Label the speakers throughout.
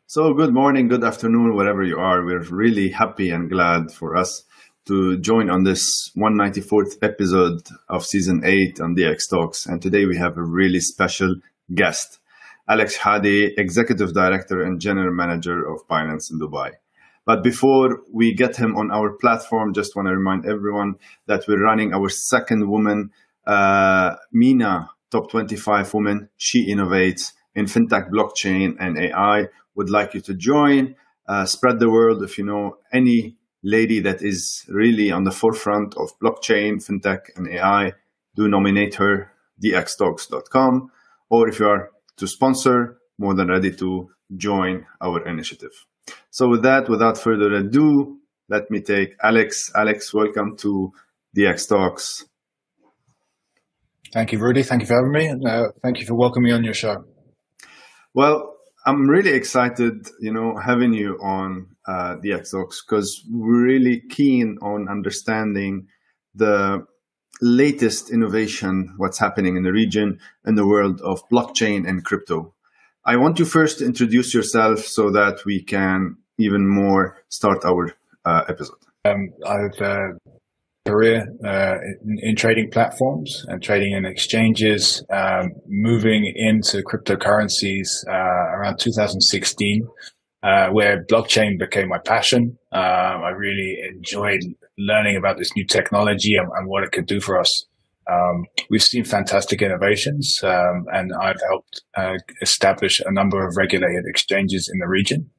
Speaker 1: So, good morning, good afternoon, wherever you are. We're really happy and glad for us to join on this 194th episode of season 8 on DX Talks. And today we have a really special guest, Alex Hadi, Executive Director and General Manager of Binance in Dubai. But before we get him on our platform, just want to remind everyone that we're running our second woman, MENA Top 25 Women. She innovates in fintech, blockchain, and AI. Would like you to join, spread the word. If you know any lady that is really on the forefront of blockchain, fintech, and AI, do nominate her, dxtalks.com. Or if you are to sponsor, more than ready to join our initiative. So with that, without further ado, let me take Alex. Alex, welcome to DX Talks.
Speaker 2: Thank you, Rudy. Thank you for having me. And thank you for welcoming me on your show.
Speaker 1: Well, I'm really excited, having you on DX Talks because we're really keen on understanding the latest innovation, what's happening in the region, in the world of blockchain and crypto. I want you first to introduce yourself so that we can even more start our episode.
Speaker 2: I've career in trading platforms and trading in exchanges, moving into cryptocurrencies around 2016, where blockchain became my passion. I really enjoyed learning about this new technology and what it could do for us. We've seen fantastic innovations, and I've helped establish a number of regulated exchanges in the region.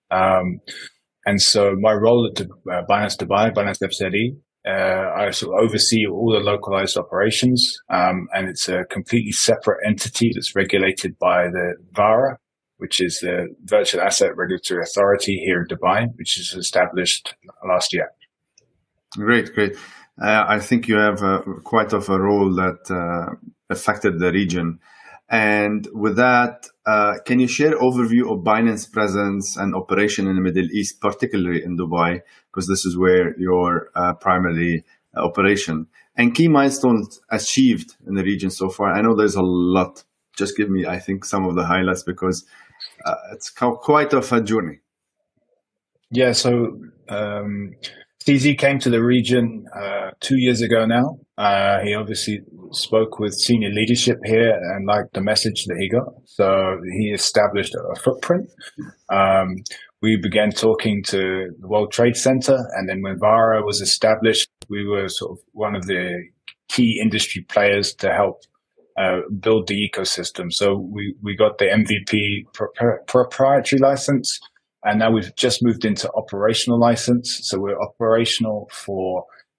Speaker 2: And so my role at Binance Dubai, Binance FZE, I sort of oversee all the localized operations, and it's a completely separate entity that's regulated by the VARA, which is the Virtual Asset Regulatory Authority here in Dubai, which was established last year.
Speaker 1: Great. I think you have quite of a role that affected the region. And with that, can you share overview of Binance presence and operation in the Middle East, particularly in Dubai, because this is where your primary operation and key milestones achieved in the region so far? I know there's a lot. Just give me, I think, some of the highlights because it's quite of a journey.
Speaker 2: Yeah, so CZ came to the region 2 years ago now. He obviously spoke with senior leadership here and liked the message that he got. So he established a footprint. We began talking to the World Trade Center. And then when VARA was established, we were sort of one of the key industry players to help build the ecosystem. So we got the MVP proprietary license. And now we've just moved into operational license. So we're operational for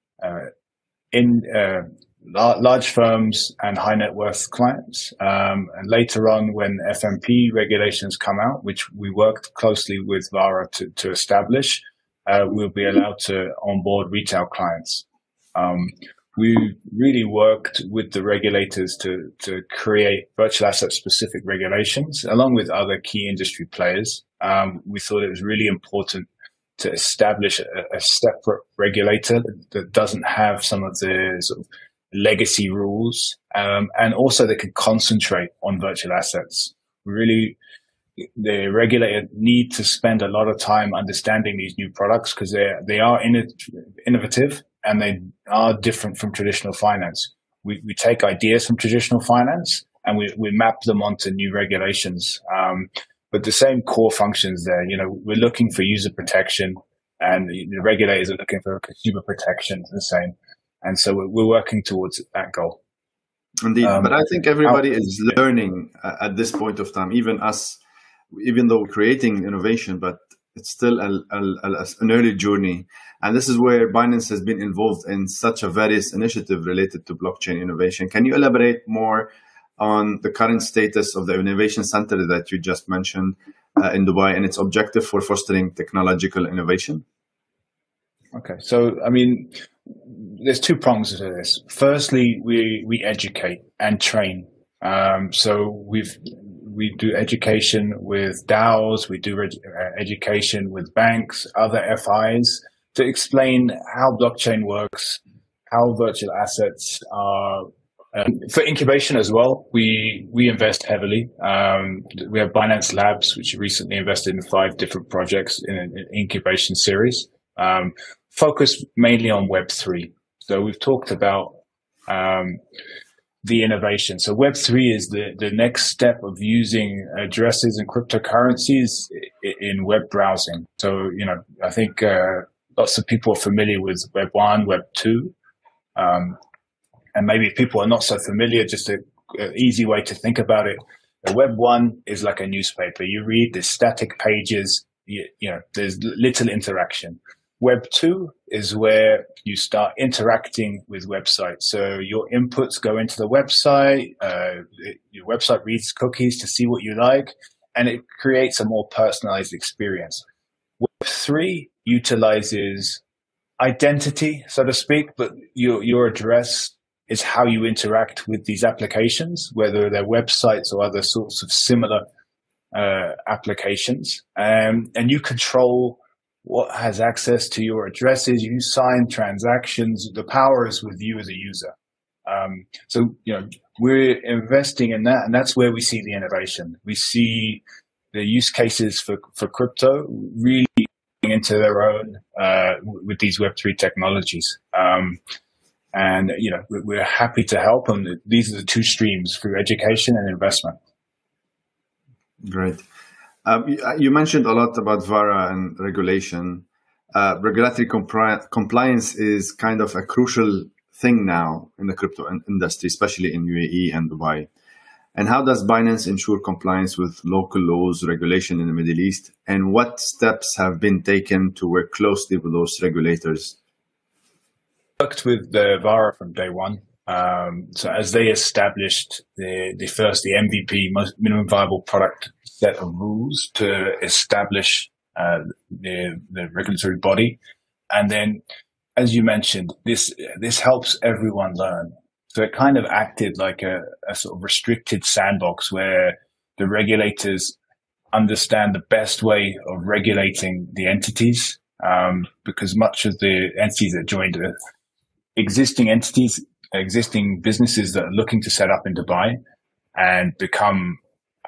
Speaker 2: large firms and high net worth clients. And later on, when FMP regulations come out, which we worked closely with VARA to establish, we'll be allowed to onboard retail clients. We really worked with the regulators to create virtual asset specific regulations along with other key industry players. We thought it was really important to establish a separate regulator that doesn't have some of the sort of legacy rules, and also they can concentrate on virtual assets. The regulator need to spend a lot of time understanding these new products because they are innovative and they are different from traditional finance. We take ideas from traditional finance and we map them onto new regulations. But the same core functions there, we're looking for user protection and the regulators are looking for consumer protection, the same. And so we're working towards that goal.
Speaker 1: Indeed. But I think everybody is learning at this point of time, even us, even though we're creating innovation, but it's still an early journey. And this is where Binance has been involved in such a various initiative related to blockchain innovation. Can you elaborate more on the current status of the innovation center that you just mentioned in Dubai and its objective for fostering technological innovation?
Speaker 2: Okay, so there's two prongs to this. Firstly, we educate and train. So we do education with DAOs, we do education with banks, other FIs to explain how blockchain works, how virtual assets are For incubation as well, we invest heavily. We have Binance Labs, which recently invested in 5 different projects in an incubation series, focused mainly on Web3. So we've talked about the innovation. So Web3 is the next step of using addresses and cryptocurrencies in web browsing. So, I think lots of people are familiar with Web 1, Web 2. And maybe if people are not so familiar, just an easy way to think about it. The Web 1 is like a newspaper. You read the static pages, there's little interaction. Web 2 is where you start interacting with websites. So your inputs go into the website, your website reads cookies to see what you like, and it creates a more personalized experience. Web 3 utilizes identity, so to speak, but your address is how you interact with these applications, whether they're websites or other sorts of similar applications. And you control what has access to your addresses. You sign transactions. The power is with you as a user. So we're investing in that, and that's where we see the innovation. We see the use cases for crypto really into their own with these Web3 technologies. And we're happy to help them. These are the 2 streams, through education and investment.
Speaker 1: Great. You mentioned a lot about VARA and regulation. Regulatory compliance is kind of a crucial thing now in the crypto industry, especially in UAE and Dubai. And how does Binance ensure compliance with local laws, regulation in the Middle East? And what steps have been taken to work closely with those regulators?
Speaker 2: Worked with the VARA from day one. So as they established the MVP, most minimum viable product set of rules to establish the regulatory body, and then, as you mentioned, this helps everyone learn. So it kind of acted like a sort of restricted sandbox where the regulators understand the best way of regulating the entities, because much of the entities that joined existing entities, existing businesses that are looking to set up in Dubai and become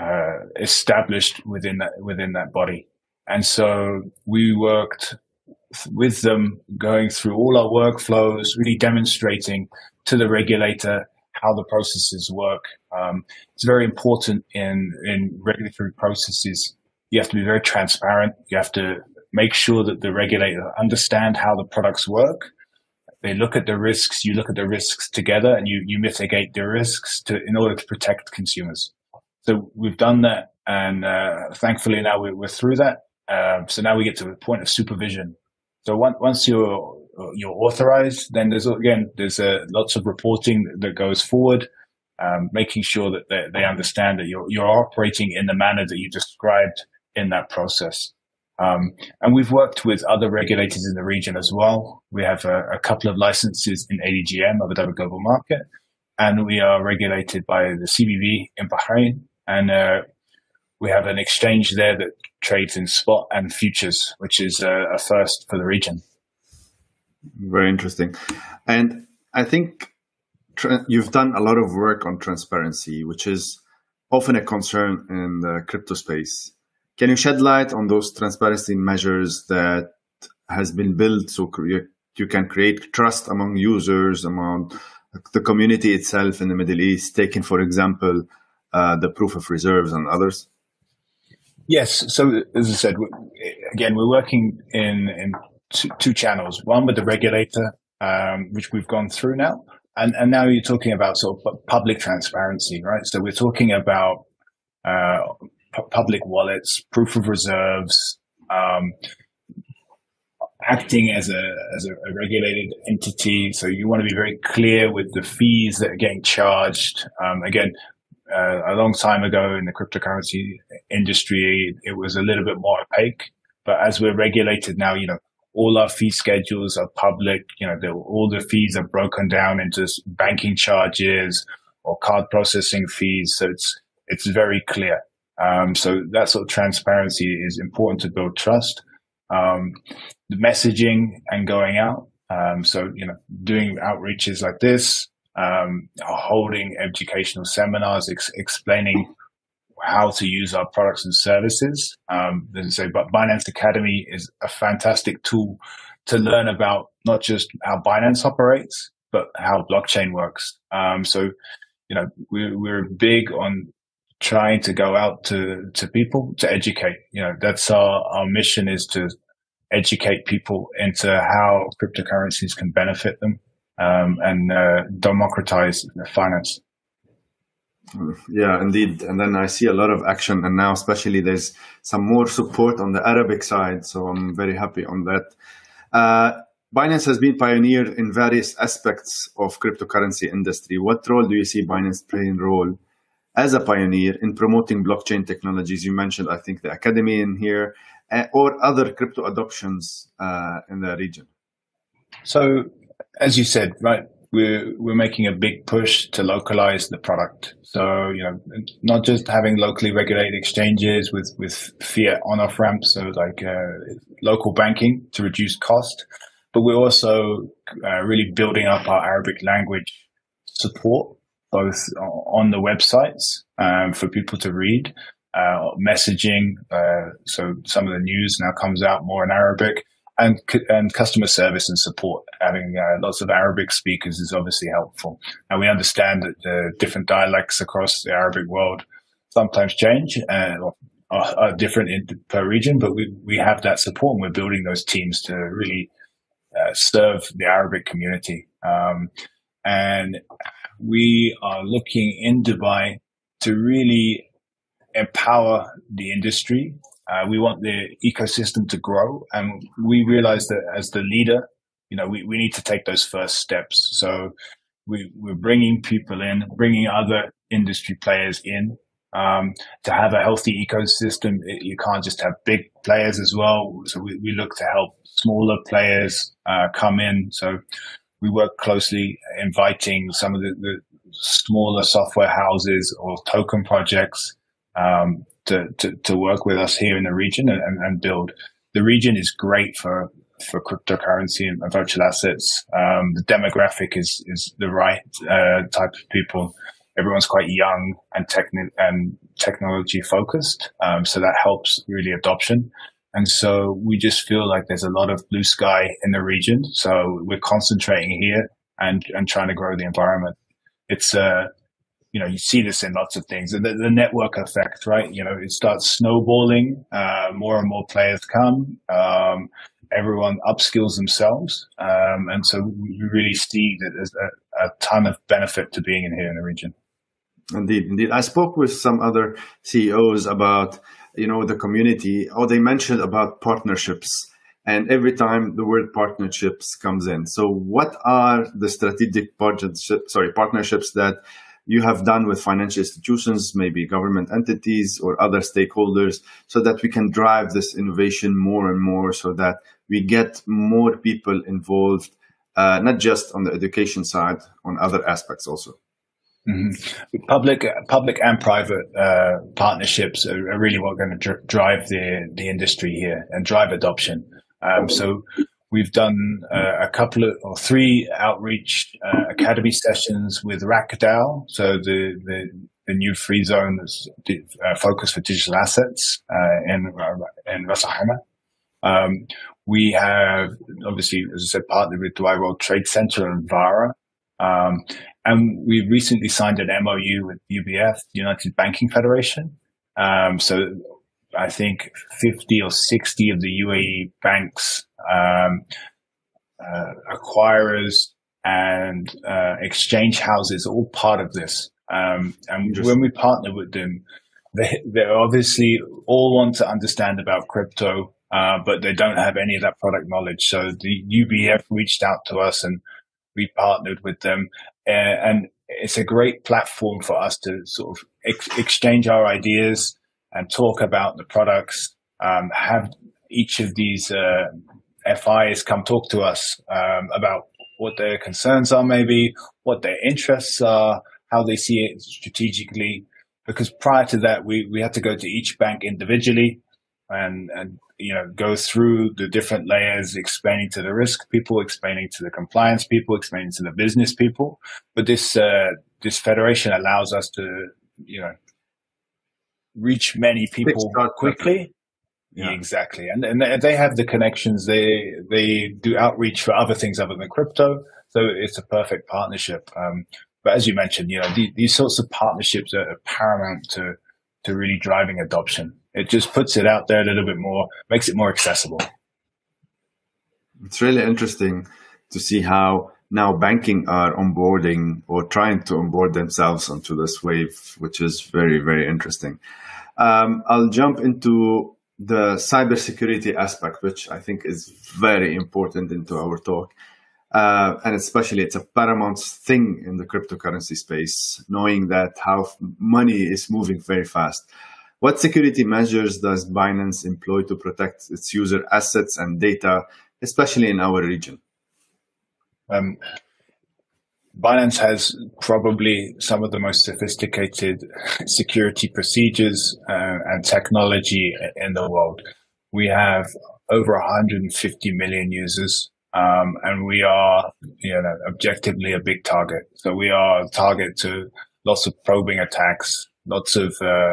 Speaker 2: established within that body. And so we worked with them, going through all our workflows, really demonstrating to the regulator how the processes work. It's very important in regulatory processes. You have to be very transparent. You have to make sure that the regulator understand how the products work. They look at the risks, you look at the risks together, and you mitigate the risks in order to protect consumers. So we've done that, and thankfully now we're through that. So now we get to the point of supervision. So once you're authorized, then there's lots of reporting that goes forward, making sure that they understand that you're operating in the manner that you described in that process. And we've worked with other regulators in the region as well. We have a couple of licenses in ADGM, Abu Dhabi Global Market, and we are regulated by the CBV in Bahrain. And we have an exchange there that trades in spot and futures, which is a first for the region.
Speaker 1: Very interesting. And I think you've done a lot of work on transparency, which is often a concern in the crypto space. Can you shed light on those transparency measures that has been built so you can create trust among users, among the community itself in the Middle East, taking, for example, the proof of reserves and others?
Speaker 2: Yes. So as I said, again, we're working in two channels. One with the regulator, which we've gone through now. And now you're talking about sort of public transparency, right? So we're talking about public wallets, proof of reserves, acting as a regulated entity. So you want to be very clear with the fees that are getting charged. Again, a long time ago in the cryptocurrency industry, it was a little bit more opaque. But as we're regulated now, all our fee schedules are public. All the fees are broken down into banking charges or card processing fees. So it's very clear. So that sort of transparency is important to build trust. The messaging and going out. So, doing outreaches like this, holding educational seminars, explaining how to use our products and services. But Binance Academy is a fantastic tool to learn about not just how Binance operates, but how blockchain works. We're big on trying to go out to people to educate. That's our mission, is to educate people into how cryptocurrencies can benefit them, and democratize finance.
Speaker 1: Yeah, indeed. And then I see a lot of action, and now especially there's some more support on the Arabic side. So I'm very happy on that. Binance has been pioneer in various aspects of cryptocurrency industry. What role do you see Binance playing role as a pioneer in promoting blockchain technologies? You mentioned, I think, the Academy in here, or other crypto adoptions in the region.
Speaker 2: So, as you said, right, we're making a big push to localize the product. So, not just having locally regulated exchanges with fiat on-off ramps, so like local banking to reduce cost, but we're also really building up our Arabic language support, both on the websites for people to read, messaging. So some of the news now comes out more in Arabic, and customer service and support. Having lots of Arabic speakers is obviously helpful. And we understand that the different dialects across the Arabic world sometimes change or are different per region, but we have that support, and we're building those teams to really serve the Arabic community. And we are looking in Dubai to really empower the industry. We want the ecosystem to grow, and we realize that as the leader, we need to take those first steps. So we're bringing people in, bringing other industry players in, to have a healthy ecosystem. You can't just have big players as well. So we look to help smaller players come in. So we work closely inviting some of the smaller software houses or token projects to work with us here in the region and build. The region is great for cryptocurrency and virtual assets. The demographic is the right type of people. Everyone's quite young and technology focused, so that helps really adoption. And so we just feel like there's a lot of blue sky in the region. So we're concentrating here and trying to grow the environment. It's you see this in lots of things. The network effect, right? It starts snowballing. More and more players come. Everyone upskills themselves, and so we really see that there's a ton of benefit to being in here in the region.
Speaker 1: Indeed. I spoke with some other CEOs about, the community. They mentioned about partnerships, and every time the word partnerships comes in. So what are the strategic partnerships that you have done with financial institutions, maybe government entities or other stakeholders, so that we can drive this innovation more and more, so that we get more people involved, not just on the education side, on other aspects also?
Speaker 2: Mm-hmm. Public and private partnerships are really what are going to drive the industry here and drive adoption. So we've done a couple of or three outreach academy sessions with RACDAO, so the new free zone that's focused for digital assets in Ras Al Khaimah. We have obviously, as I said, partnered with Dubai World Trade Center and VARA. And we recently signed an MOU with UBF, United Banking Federation. So I think 50 or 60 of the UAE banks, acquirers and exchange houses are all part of this. And when we partner with them, they obviously all want to understand about crypto, but they don't have any of that product knowledge. So the UBF reached out to us and we partnered with them. And it's a great platform for us to sort of exchange our ideas and talk about the products, have each of these FIs come talk to us about what their concerns are, maybe what their interests are, how they see it strategically. Because prior to that, we had to go to each bank individually and go through the different layers, explaining to the risk people, explaining to the compliance people, explaining to the business people. But this federation allows us to reach many people quickly. Yeah. Exactly. And they have the connections. They do outreach for other things other than crypto. So it's a perfect partnership. But as you mentioned, these sorts of partnerships are paramount to really driving adoption. It just puts it out there a little bit more, makes it more accessible.
Speaker 1: It's really interesting to see how now banking are onboarding or trying to onboard themselves onto this wave, which is very, very interesting. I'll jump into the cybersecurity aspect, which I think is very important into our talk. And especially it's a paramount thing in the cryptocurrency space, knowing that how money is moving very fast. What security measures does Binance employ to protect its user assets and data, especially in our region?
Speaker 2: Binance has probably some of the most sophisticated security procedures and technology in the world. We have over 150 million users, and we are, objectively a big target. So we are a target to lots of probing attacks, lots of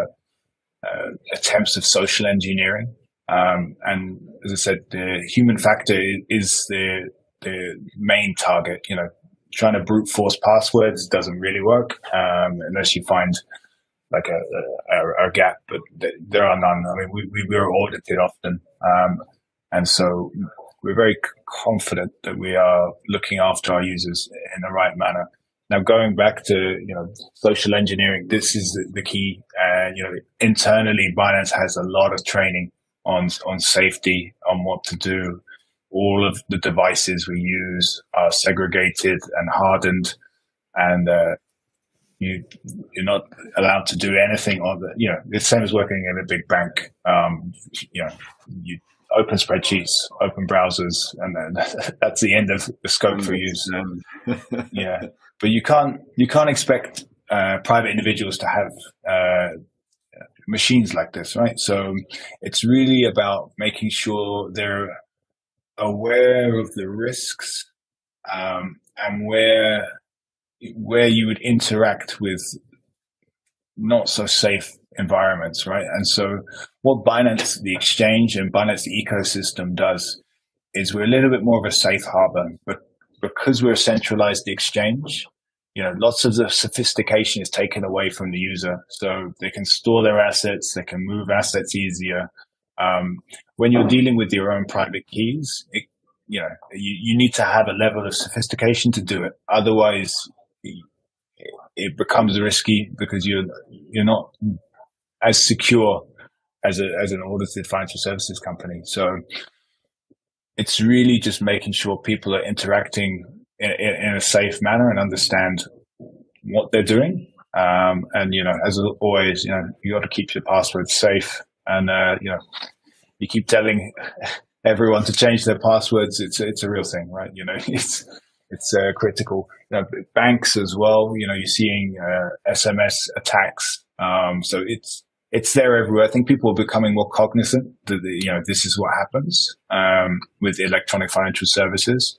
Speaker 2: attempts of social engineering. And as I said, the human factor is the main target. Trying to brute force passwords doesn't really work unless you find like a gap, but there are none. I mean, we are audited often, and so we're very confident that we are looking after our users in the right manner. Now, going back to social engineering, this is the key. Internally, Binance has a lot of training on safety, on what to do. All of the devices we use are segregated and hardened, and you're not allowed to do anything on the. The same as working in a big bank. You open spreadsheets, open browsers, and then that's the end of the scope for use. Yeah, but you can't expect private individuals to have machines like this, right? So it's really about making sure they're aware of the risks and where you would interact with not so safe environments, right? And so what Binance, the exchange, and Binance, the ecosystem does is we're a little bit more of a safe harbor, but because we're a centralized exchange, lots of the sophistication is taken away from the user. So they can store their assets, they can move assets easier. When you're dealing with your own private keys, you need to have a level of sophistication to do it. Otherwise, it becomes risky because you're not as secure as an audited financial services company. So it's really just making sure people are interacting in a safe manner and understand what they're doing. And as always, you got to keep your passwords safe. And you keep telling everyone to change their passwords. It's a real thing, right? It's critical. Banks as well. You're seeing SMS attacks. So it's there everywhere. I think people are becoming more cognizant that this is what happens with electronic financial services.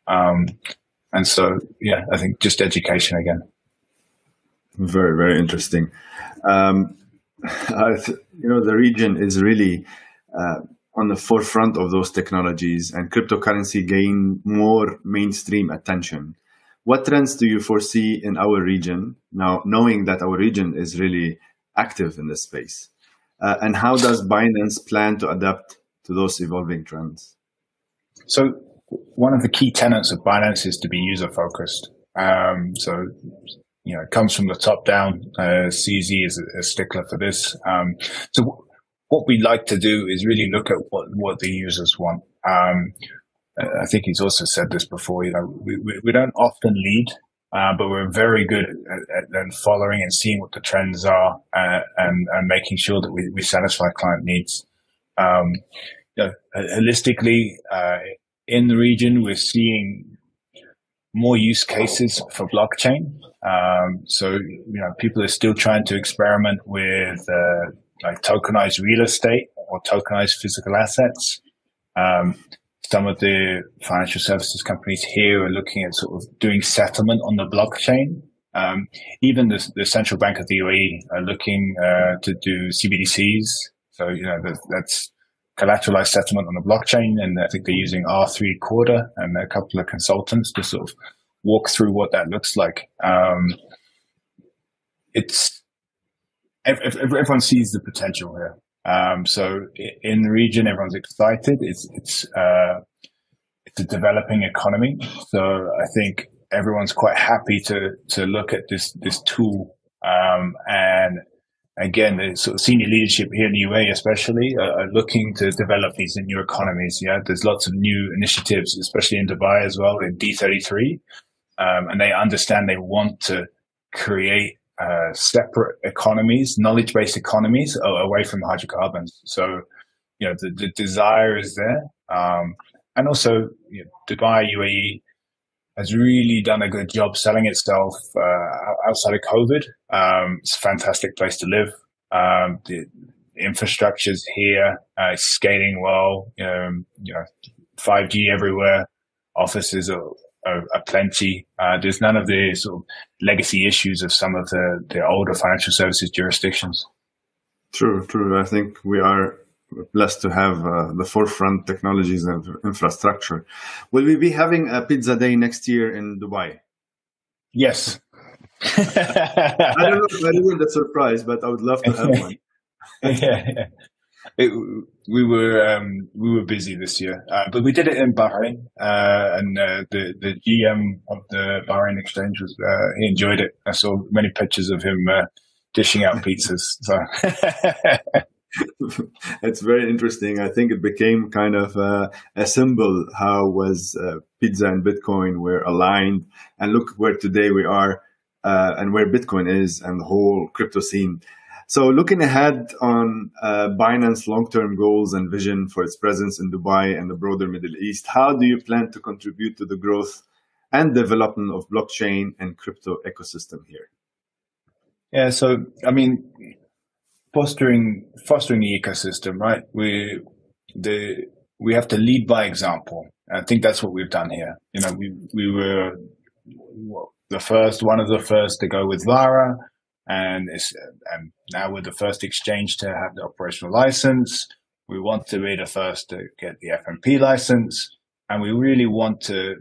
Speaker 2: And so I think just education again.
Speaker 1: Very, very interesting. The region is really on the forefront of those technologies, and cryptocurrency gain more mainstream attention. What trends do you foresee in our region now, knowing that our region is really active in this space? And how does Binance plan to adapt to those evolving trends?
Speaker 2: So one of the key tenets of Binance is to be user-focused. It comes from the top down. CZ is a stickler for this. So what we like to do is really look at what the users want. I think he's also said this before. We don't often lead, but we're very good at following and seeing what the trends are and making sure that we satisfy client needs. Holistically, in the region, we're seeing more use cases for blockchain. People are still trying to experiment with like tokenized real estate or tokenized physical assets. Some of the financial services companies here are looking at sort of doing settlement on the blockchain. Even the Central Bank of the UAE are looking to do CBDCs. So, that's collateralized settlement on the blockchain. And I think they're using R3 Corda and a couple of consultants to sort of walk through what that looks like. Everyone sees the potential here. So in the region, everyone's excited. It's a developing economy. So I think everyone's quite happy to look at this tool. And again, the sort of senior leadership here in the UAE especially are looking to develop these new economies. Yeah, there's lots of new initiatives, especially in Dubai as well, in D33. And they understand they want to create separate economies, knowledge-based economies away from hydrocarbons. So, the desire is there. And also, Dubai, UAE has really done a good job selling itself outside of COVID. It's a fantastic place to live. The infrastructure's here, it's scaling well. 5G everywhere. Offices are plenty. There's none of the sort of legacy issues of some of the older financial services jurisdictions.
Speaker 1: True. I think we are blessed to have the forefront technologies and infrastructure. Will we be having a pizza day next year in Dubai?
Speaker 2: Yes.
Speaker 1: I don't know if I ruined the surprise, but I would love to have one.
Speaker 2: Yeah. We were busy this year, but we did it in Bahrain, and the GM of the Bahrain exchange he enjoyed it. I saw many pictures of him dishing out pizzas. So
Speaker 1: it's very interesting. I think it became kind of a symbol how was pizza and Bitcoin were aligned, and look where today we are, and where Bitcoin is, and the whole crypto scene. So looking ahead on Binance long-term goals and vision for its presence in Dubai and the broader Middle East, how do you plan to contribute to the growth and development of blockchain and crypto ecosystem here?
Speaker 2: Yeah, so I mean, fostering the ecosystem, right? We have to lead by example. I think that's what we've done here. We were one of the first to go with Vara. And now we're the first exchange to have the operational license. We want to be the first to get the FMP license, and we really want to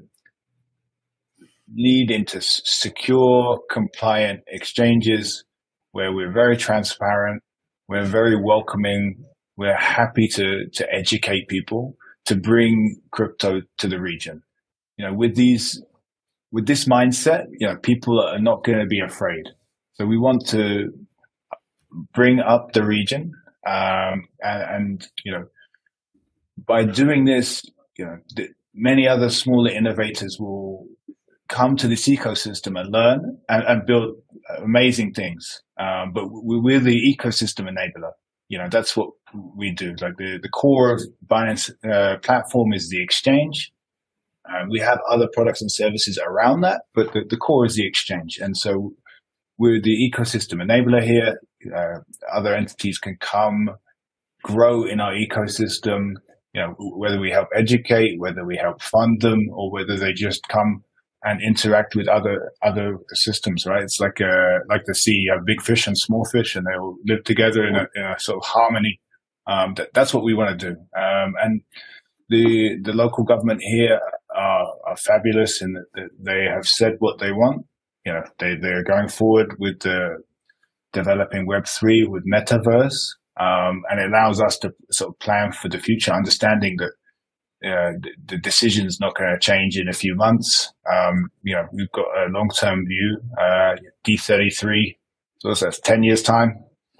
Speaker 2: lead into secure, compliant exchanges where we're very transparent, we're very welcoming, we're happy to educate people, to bring crypto to the region. With this mindset, people are not going to be afraid. So we want to bring up the region, and by doing this, many other smaller innovators will come to this ecosystem and learn and build amazing things. But we're the ecosystem enabler. That's what we do. Like the core of Binance platform is the exchange. We have other products and services around that, but the core is the exchange, and so we're the ecosystem enabler here. Other entities can come, grow in our ecosystem, whether we help educate, whether we help fund them, or whether they just come and interact with other systems, right? It's like the sea, you have big fish and small fish, and they will live together in a sort of harmony. That's what we want to do. And the local government here are fabulous in that they have said what they want. They're going forward with developing Web3 with Metaverse, and it allows us to sort of plan for the future, understanding that the decision's not going to change in a few months. We've got a long-term view, D33, so that's 10 years time.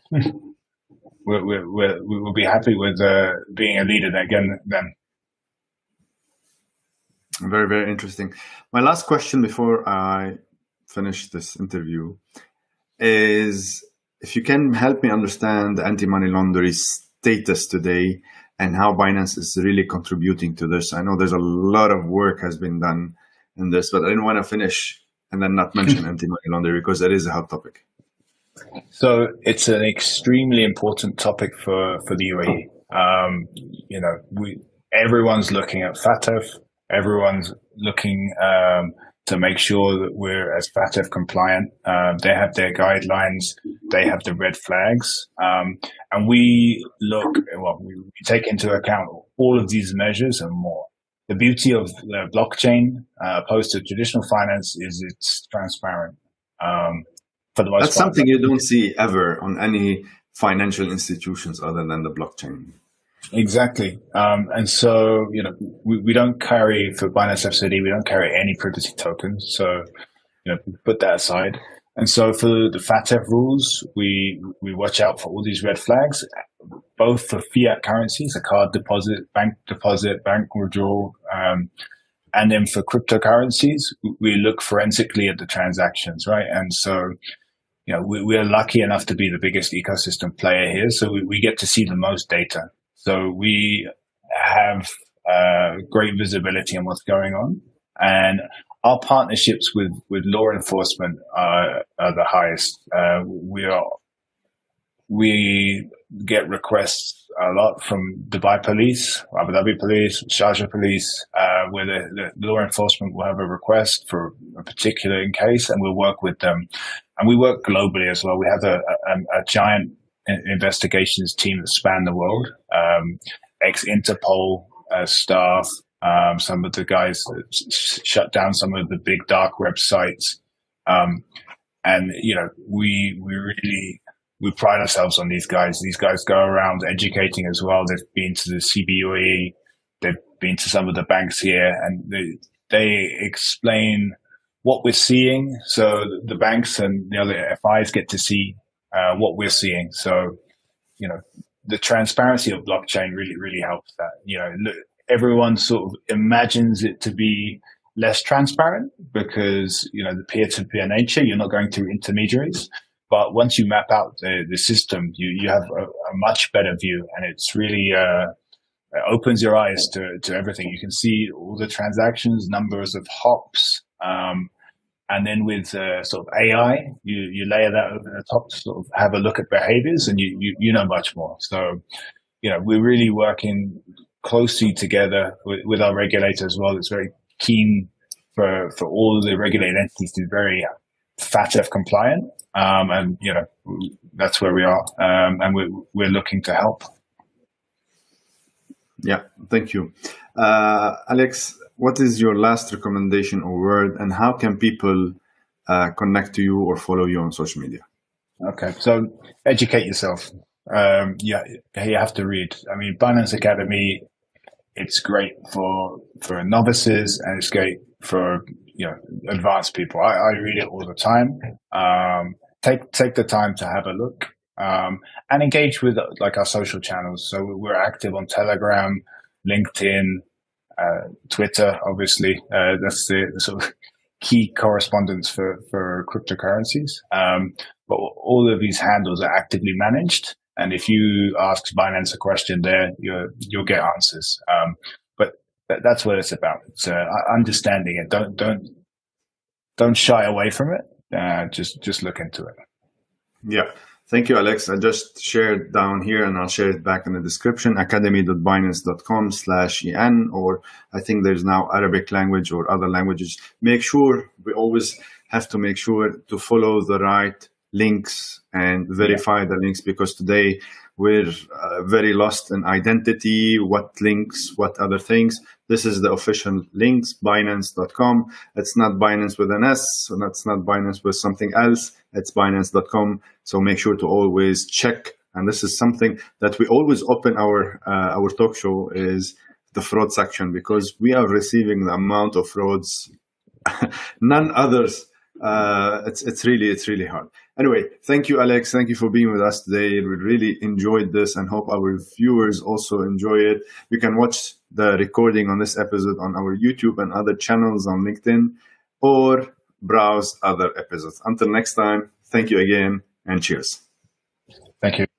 Speaker 2: We'll be happy with being a leader again then.
Speaker 1: Very, very interesting. My last question before I finish this interview is if you can help me understand the anti-money laundering status today and how Binance is really contributing to this. I know there's a lot of work has been done in this, but I didn't want to finish and then not mention anti-money laundering because it is a hot topic.
Speaker 2: So it's an extremely important topic for the UAE. Everyone's looking at FATF. Everyone's looking to make sure that we're as FATF compliant. They have their guidelines. They have the red flags. And we take into account all of these measures and more. The beauty of the blockchain, opposed to traditional finance, is it's transparent. For the most
Speaker 1: That's something you don't see ever on any financial institutions other than the blockchain.
Speaker 2: Exactly. And so, we don't carry, for Binance FCD, we don't carry any privacy tokens. So, put that aside. And so for the FATF rules, we watch out for all these red flags, both for fiat currencies, a card deposit, bank withdrawal, and then for cryptocurrencies, we look forensically at the transactions, right? And so, we are lucky enough to be the biggest ecosystem player here. So we get to see the most data. So we have great visibility on what's going on, and our partnerships with law enforcement are the highest. We get requests a lot from Dubai Police, Abu Dhabi Police, Sharjah Police, where the law enforcement will have a request for a particular case, and we'll work with them. And we work globally as well. We have a giant investigations team that span the world, ex-Interpol staff, some of the guys that shut down some of the big dark websites. And, we pride ourselves on these guys. These guys go around educating as well. They've been to the CBOE. They've been to some of the banks here, and they explain what we're seeing. So the banks and the other FIs get to see what we're seeing. So, the transparency of blockchain really, really helps that. Everyone sort of imagines it to be less transparent because, the peer-to-peer nature, you're not going through intermediaries. But once you map out the system, you have a much better view, and it's really it opens your eyes to everything. You can see all the transactions, numbers of hops, and then with sort of AI, you layer that over the top to sort of have a look at behaviors, and you know much more. So, we're really working closely together with our regulator as well. It's very keen for all of the regulated entities to be very FATF compliant. And that's where we are. And we're looking to help.
Speaker 1: Yeah, thank you. Alex, what is your last recommendation or word, and how can people connect to you or follow you on social media?
Speaker 2: Okay, so educate yourself. You have to read. I mean, Binance Academy, it's great for novices, and it's great for advanced people. I read it all the time. Take the time to have a look, and engage with our social channels. So we're active on Telegram, LinkedIn, Twitter. Obviously, that's the sort of key correspondence for cryptocurrencies. But all of these handles are actively managed, and if you ask Binance a question there, you'll get answers. But that's what it's about. It's understanding it. Don't shy away from it. Just look into it.
Speaker 1: Yeah. Thank you, Alex. I just shared down here, and I'll share it back in the description, academy.binance.com/en, or I think there's now Arabic language or other languages. Make sure, we always have to make sure to follow the right links and verify the links, because today we're very lost in identity, what links, what other things. This is the official links, Binance.com. It's not Binance with an S, and it's not Binance with something else. It's Binance.com. So make sure to always check. And this is something that we always open our talk show, is the fraud section, because we are receiving the amount of frauds, none others. It's really hard. Anyway, thank you, Alex. Thank you for being with us today. We really enjoyed this, and hope our viewers also enjoy it. You can watch the recording on this episode on our YouTube and other channels on LinkedIn, or browse other episodes. Until next time, thank you again, and cheers.
Speaker 2: Thank you.